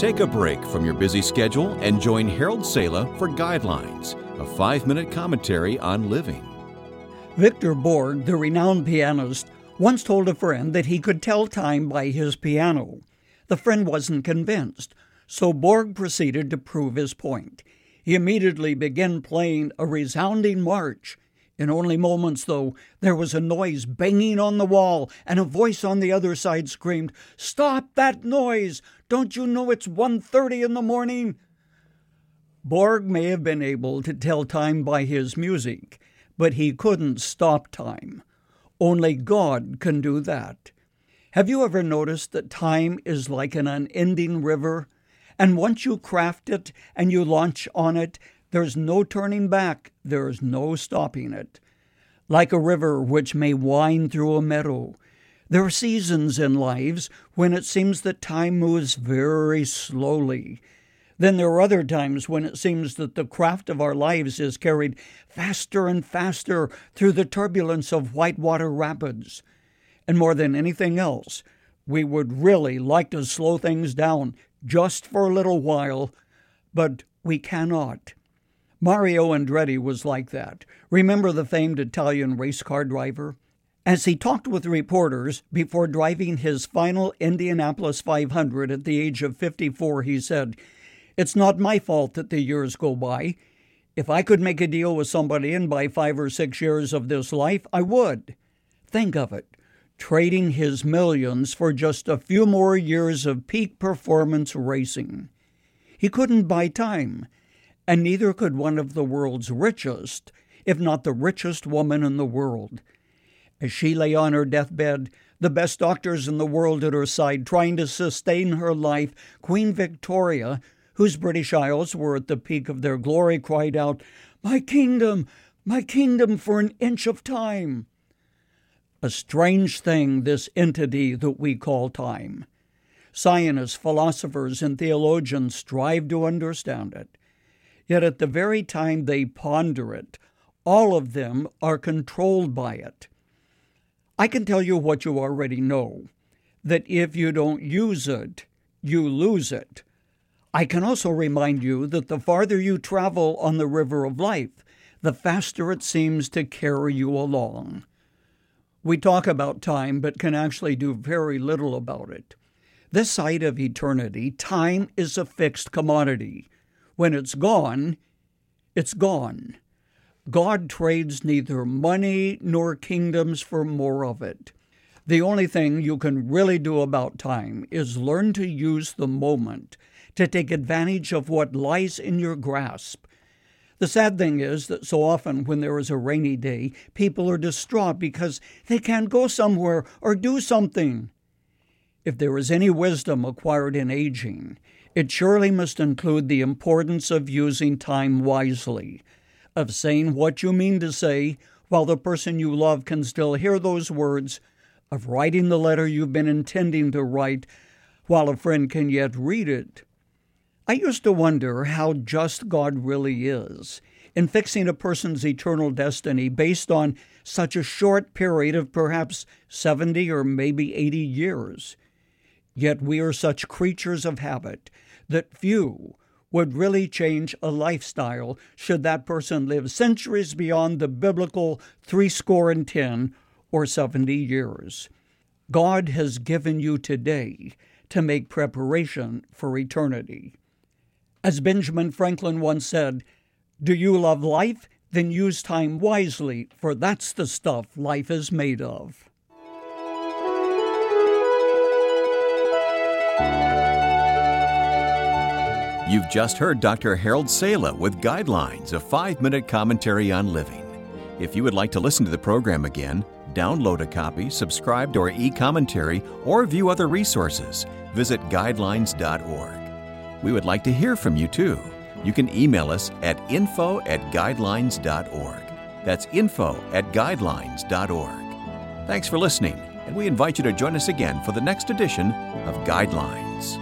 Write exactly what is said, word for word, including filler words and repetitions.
Take a break from your busy schedule and join Harold Sala for Guidelines, a five-minute commentary on living. Victor Borge, the renowned pianist, once told a friend that he could tell time by his piano. The friend wasn't convinced, so Borge proceeded to prove his point. He immediately began playing a resounding march. In only moments, though, there was a noise banging on the wall, and a voice on the other side screamed, "Stop that noise! Don't you know it's one thirty in the morning?" Borge may have been able to tell time by his music, but he couldn't stop time. Only God can do that. Have you ever noticed that time is like an unending river? And once you craft it and you launch on it, there's no turning back, there's no stopping it. Like a river which may wind through a meadow, there are seasons in lives when it seems that time moves very slowly. Then there are other times when it seems that the craft of our lives is carried faster and faster through the turbulence of whitewater rapids. And more than anything else, we would really like to slow things down just for a little while, but we cannot. Mario Andretti was like that. Remember the famed Italian race car driver? As he talked with reporters before driving his final Indianapolis five hundred at the age of fifty-four, he said, "It's not my fault that the years go by. If I could make a deal with somebody and buy five or six years of this life, I would." Think of it, trading his millions for just a few more years of peak performance racing. He couldn't buy time, and neither could one of the world's richest, if not the richest woman in the world. As she lay on her deathbed, the best doctors in the world at her side trying to sustain her life, Queen Victoria, whose British Isles were at the peak of their glory, cried out, "My kingdom, my kingdom for an inch of time." A strange thing, this entity that we call time. Scientists, philosophers, and theologians strive to understand it. Yet at the very time they ponder it, all of them are controlled by it. I can tell you what you already know, that if you don't use it, you lose it. I can also remind you that the farther you travel on the river of life, the faster it seems to carry you along. We talk about time, but can actually do very little about it. This side of eternity, time is a fixed commodity. When it's gone, it's gone. God trades neither money nor kingdoms for more of it. The only thing you can really do about time is learn to use the moment, to take advantage of what lies in your grasp. The sad thing is that so often when there is a rainy day, people are distraught because they can't go somewhere or do something. If there is any wisdom acquired in aging, it surely must include the importance of using time wisely, of saying what you mean to say while the person you love can still hear those words, of writing the letter you've been intending to write while a friend can yet read it. I used to wonder how just God really is in fixing a person's eternal destiny based on such a short period of perhaps seventy or maybe eighty years. Yet we are such creatures of habit that few would really change a lifestyle should that person live centuries beyond the biblical threescore and ten or seventy years. God has given you today to make preparation for eternity. As Benjamin Franklin once said, "Do you love life? Then use time wisely, for that's the stuff life is made of." You've just heard Doctor Harold Sala with Guidelines, a five-minute commentary on living. If you would like to listen to the program again, download a copy, subscribe to our e-commentary, or view other resources, visit guidelines dot org. We would like to hear from you, too. You can email us at info at guidelines dot org. That's info at guidelines dot org. Thanks for listening, and we invite you to join us again for the next edition of Guidelines.